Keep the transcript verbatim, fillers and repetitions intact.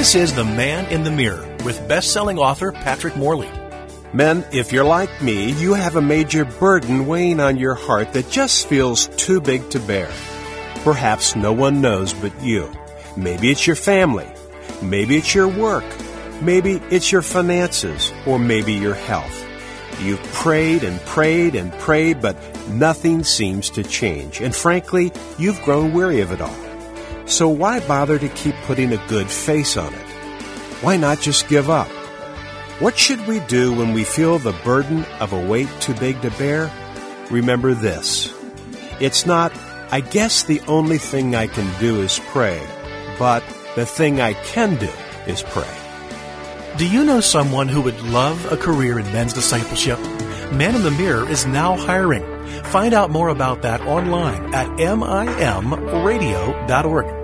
This is The Man in the Mirror with best-selling author Patrick Morley. Men, if you're like me, you have a major burden weighing on your heart that just feels too big to bear. Perhaps no one knows but you. Maybe it's your family. Maybe it's your work. Maybe it's your finances. Or maybe your health. You've prayed and prayed and prayed, but nothing seems to change. And frankly, you've grown weary of it all. So why bother to keep putting a good face on it? Why not just give up? What should we do when we feel the burden of a weight too big to bear? Remember this. It's not, I guess the only thing I can do is pray, but the thing I can do is pray. Do you know someone who would love a career in men's discipleship? Man in the Mirror is now hiring. Find out more about that online at M I M radio dot org.